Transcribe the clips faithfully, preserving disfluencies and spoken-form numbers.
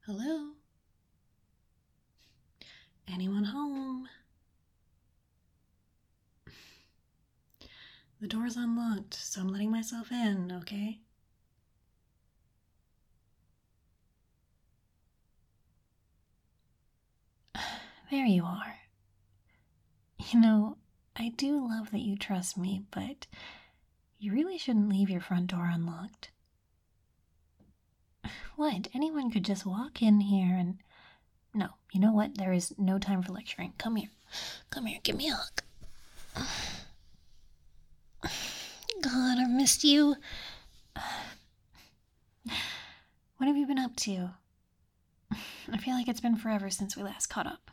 Hello? Anyone home? The door's unlocked, so I'm letting myself in, okay? There you are. You know, I do love that you trust me, but you really shouldn't leave your front door unlocked. What? Anyone could just walk in here and... No, you know what? There is no time for lecturing. Come here. Come here, give me a hug. God, I've missed you. What have you been up to? I feel like it's been forever since we last caught up.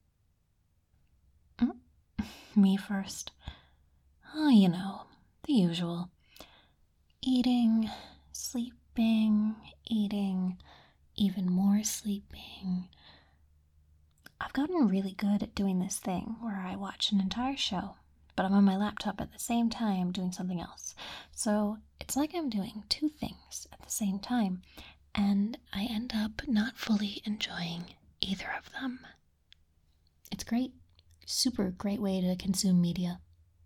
Me first. Oh, you know, the usual. Eating, sleeping, eating, even more sleeping. I've gotten really good at doing this thing where I watch an entire show, but I'm on my laptop at the same time doing something else. So it's like I'm doing two things at the same time, and I end up not fully enjoying either of them. It's great. Super great way to consume media.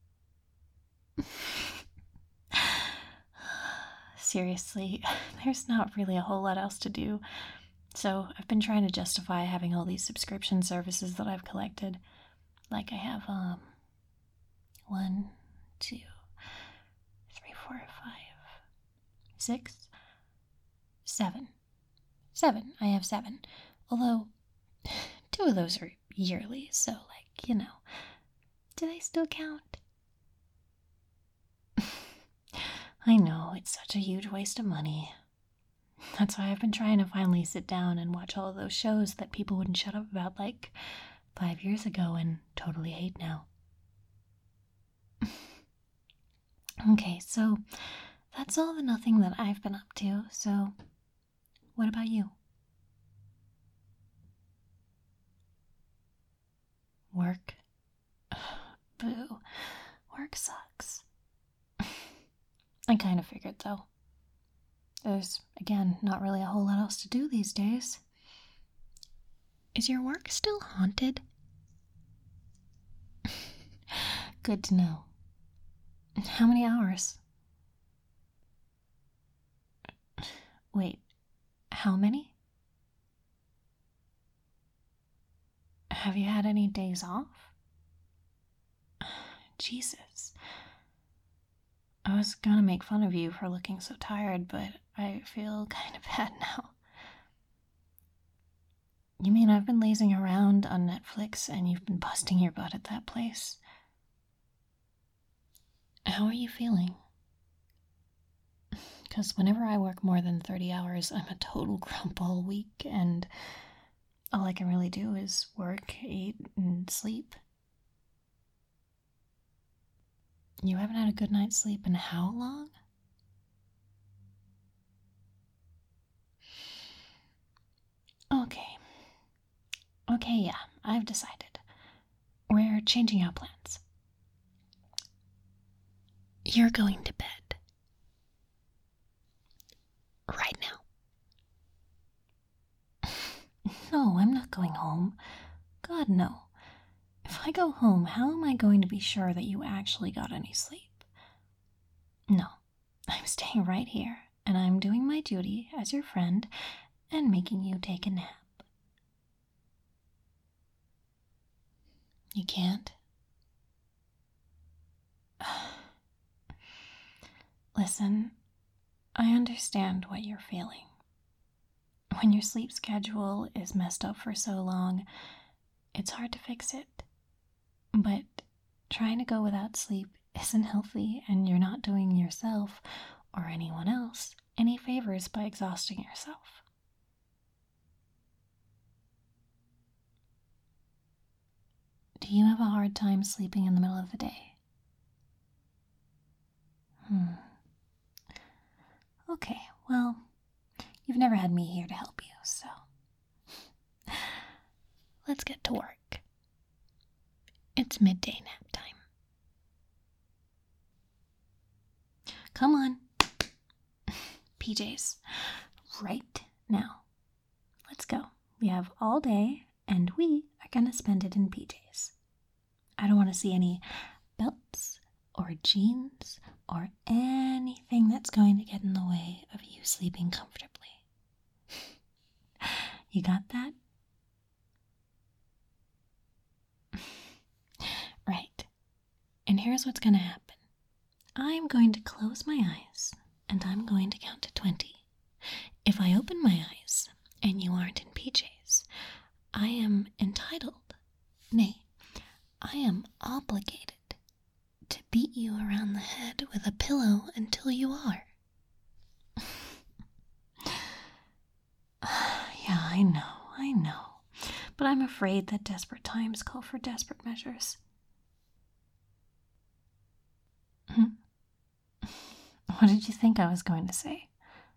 Seriously, there's not really a whole lot else to do. So I've been trying to justify having all these subscription services that I've collected. Like I have, um, one, two, three, four, five, six, seven. Seven. I have seven. Although, two of those are yearly, so, like, you know. Do they still count? I know, it's such a huge waste of money. That's why I've been trying to finally sit down and watch all of those shows that people wouldn't shut up about like five years ago and totally hate now. Okay, so that's all the nothing that I've been up to, so what about you? Work? Boo. Work sucks. I kind of figured, though. There's, again, not really a whole lot else to do these days. Is your work still haunted? Good to know. How many hours? Wait, how many? Have you had any days off? Jesus. I was gonna make fun of you for looking so tired, but I feel kind of bad now. You mean I've been lazing around on Netflix and you've been busting your butt at that place? How are you feeling? Because whenever I work more than thirty hours, I'm a total grump all week, and all I can really do is work, eat, and sleep. You haven't had a good night's sleep in how long? Okay. Okay, yeah, I've decided. We're changing our plans. You're going to bed. Right now. No, I'm not going home. God, no. If I go home, how am I going to be sure that you actually got any sleep? No, I'm staying right here, and I'm doing my duty as your friend and making you take a nap. You can't? Listen, I understand what you're feeling. When your sleep schedule is messed up for so long, it's hard to fix it. But trying to go without sleep isn't healthy, and you're not doing yourself or anyone else any favors by exhausting yourself. Do you have a hard time sleeping in the middle of the day? Hmm. Okay, well, you've never had me here to help you, so let's get to work. It's midday nap time. Come on. P Js. Right now. let's go. We have all day, and we are going to spend it in P Js. I don't want to see any belts or jeans or anything that's going to get in the way of you sleeping comfortably. You got that? Right. And here's what's going to happen. I'm going to close my eyes, and I'm going to count to twenty. If I open my eyes, and you aren't in P Js, I am entitled, nay, I am obligated to beat you around the head with a pillow until you are. Yeah, I know, I know. But I'm afraid that desperate times call for desperate measures. Hmm? What did you think I was going to say?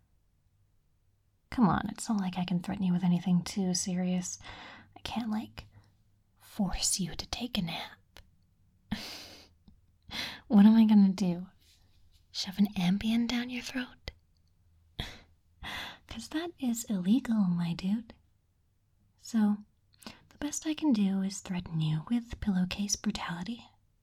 Come on, it's not like I can threaten you with anything too serious. I can't, like, force you to take a nap. What am I gonna do? Shove an Ambien down your throat? Because that is illegal, my dude. So, the best I can do is threaten you with pillowcase brutality.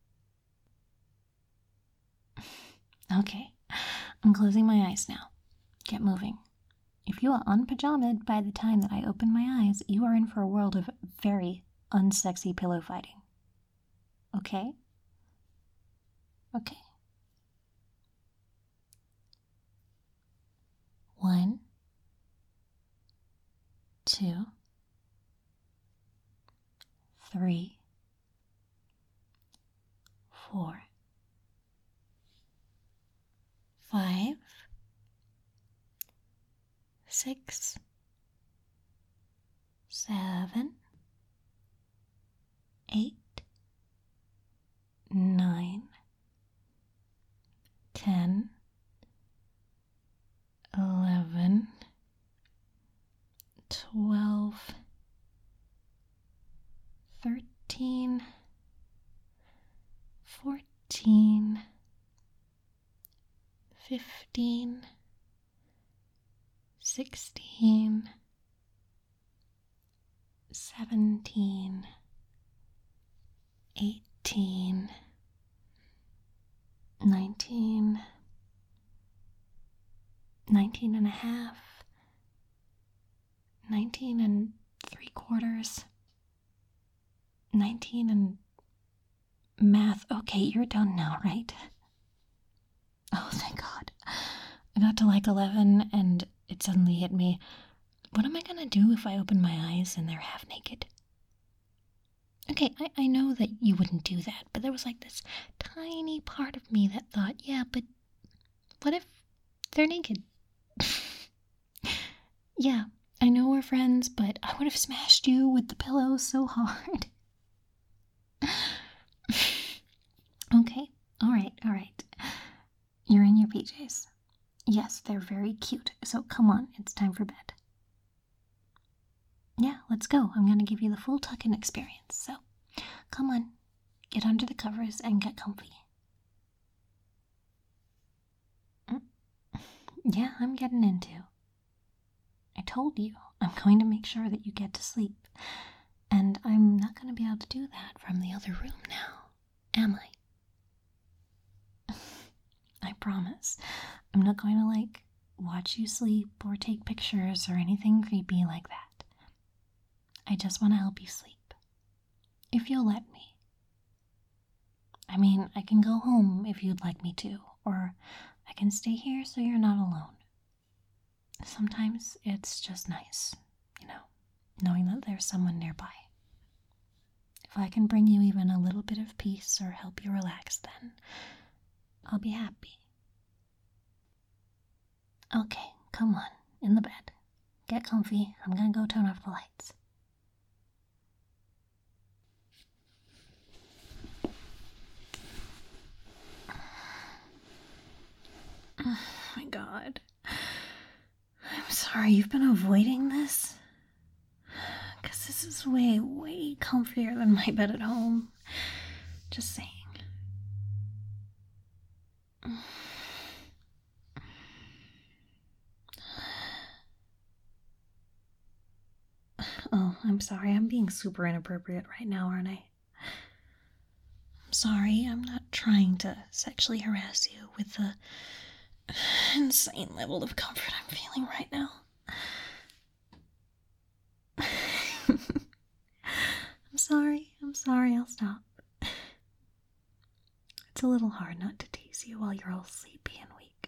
Okay, I'm closing my eyes now. Get moving. If you are unpajamaed by the time that I open my eyes, you are in for a world of very unsexy pillow fighting. Okay? Okay. One, two, three, four, five, six, seven, eight, nine, ten, eleven, twelve, thirteen, fourteen, fifteen, sixteen, seventeen, eighteen, nineteen, nineteen and a half, nineteen and three quarters, nineteen and math. Okay, you're done now, right? Oh, thank God. I got to like eleven and it suddenly hit me. What am I gonna do if I open my eyes and they're half naked? Okay, I, I know that you wouldn't do that, but there was like this tiny part of me that thought, yeah, but what if they're naked? Yeah, I know we're friends, but I would have smashed you with the pillow so hard. Okay, alright, alright. You're in your P Js. Yes, they're very cute, so come on, it's time for bed. Yeah, let's go. I'm going to give you the full tuck-in experience, so come on, get under the covers and get comfy. Mm. Yeah, I'm getting into. I told you, I'm going to make sure that you get to sleep, and I'm not going to be able to do that from the other room now, am I? I promise. I'm not going to, like, watch you sleep or take pictures or anything creepy like that. I just want to help you sleep. If you'll let me. I mean, I can go home if you'd like me to, or I can stay here so you're not alone. Sometimes it's just nice, you know, knowing that there's someone nearby. If I can bring you even a little bit of peace or help you relax, then I'll be happy. Okay, come on, in the bed. Get comfy. I'm gonna go turn off the lights. Oh my God. I'm sorry you've been avoiding this. Because this is way, way comfier than my bed at home. Just saying. Oh, I'm sorry. I'm being super inappropriate right now, aren't I? I'm sorry. I'm not trying to sexually harass you with the insane level of comfort I'm feeling right now. I'm sorry. I'm sorry. I'll stop. It's a little hard not to tease you while you're all sleepy and weak.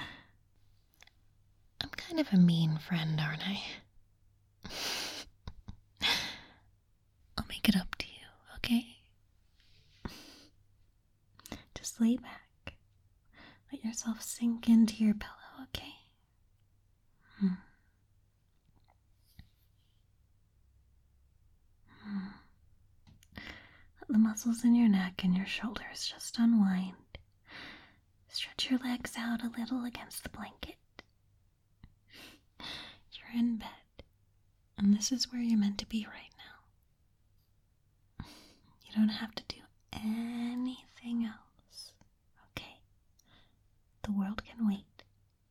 I'm kind of a mean friend, aren't I? I'll make it up to you, okay? Just lay back. Let yourself sink into your pillow, okay? Hmm. Hmm. Let the muscles in your neck and your shoulders just unwind. Stretch your legs out a little against the blanket. You're in bed, and this is where you're meant to be right now. You don't have to do anything else, okay? The world can wait.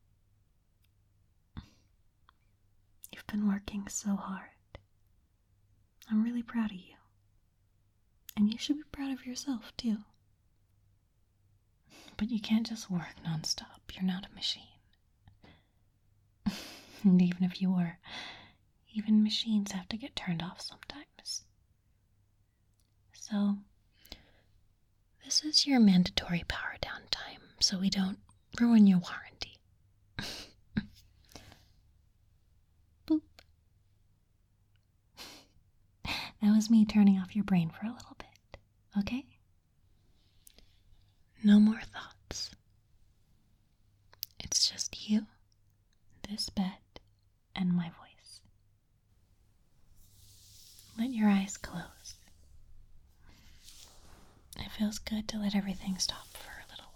You've been working so hard. I'm really proud of you. And you should be proud of yourself, too. But you can't just work nonstop. You're not a machine. And even if you were, even machines have to get turned off sometimes. So, this is your mandatory power down time, so we don't ruin your warranty. Boop. That was me turning off your brain for a little bit, okay? No more thoughts. It's just you, this bed, and my voice. Let your eyes close. It feels good to let everything stop for a little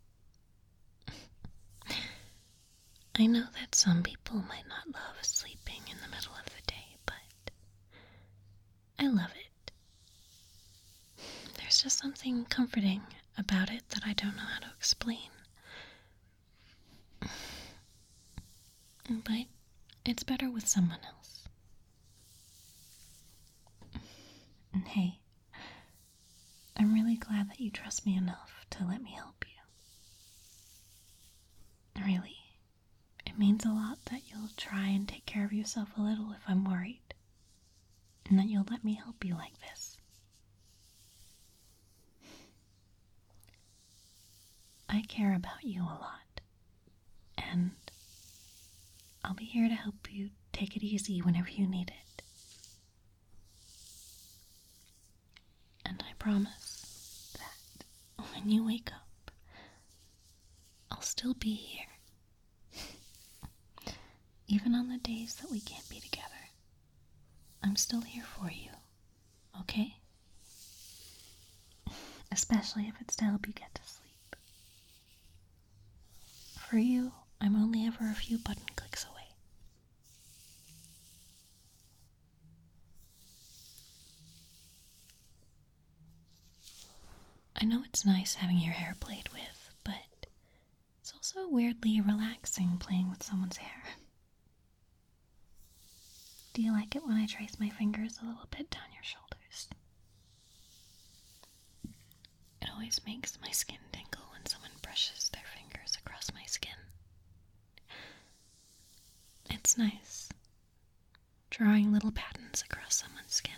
while. I know that some people might not love sleeping in the middle of the day, but I love it. There's just something comforting about it that I don't know how to explain. But it's better with someone else. And hey, I'm really glad that you trust me enough to let me help you. Really, it means a lot that you'll try and take care of yourself a little if I'm worried, and that you'll let me help you like this. I care about you a lot, and I'll be here to help you take it easy whenever you need it. And I promise that when you wake up, I'll still be here. Even on the days that we can't be together, I'm still here for you, okay? Especially if it's to help you get to sleep. For you, I'm only ever a few button clicks away. I know it's nice having your hair played with, but it's also weirdly relaxing playing with someone's hair. Do you like it when I trace my fingers a little bit down your shoulders? It always makes my skin tingle when someone brushes their fingers across my skin. It's nice, drawing little patterns across someone's skin.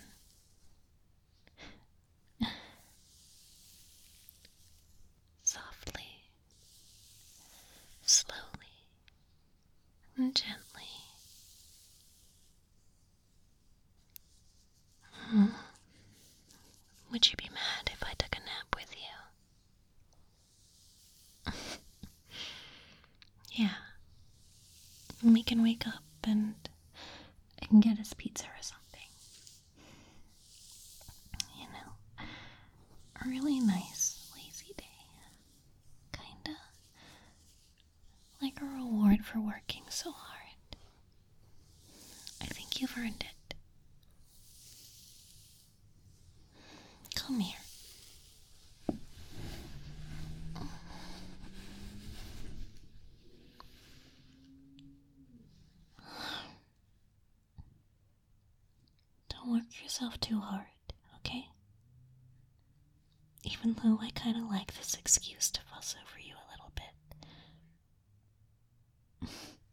Softly, slowly, and gently. Hmm. Would you be mad if I took a nap with you? Yeah. We can wake up and I can get us pizza or something. You know, a really nice, lazy day. Kinda like a reward for working so hard. I think you've earned it. Come here. yourself too hard, okay? Even though I kind of like this excuse to fuss over you a little bit.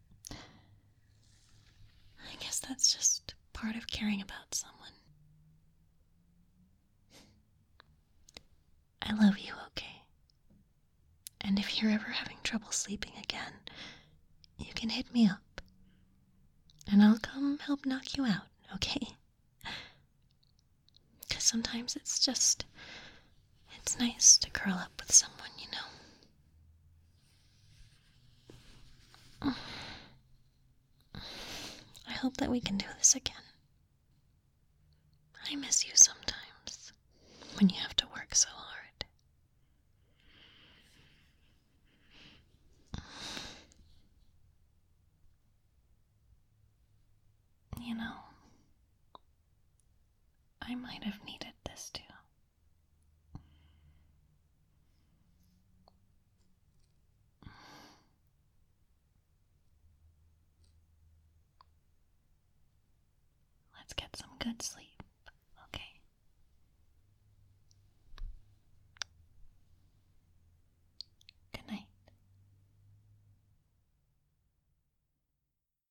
I guess that's just part of caring about someone. I love you, okay? And if you're ever having trouble sleeping again, you can hit me up. And I'll come help knock you out, okay? Because sometimes it's just, it's nice to curl up with someone, you know? I hope that we can do this again. I miss you sometimes, when you have to work so hard. You know, I might have needed this too. Let's get some good sleep.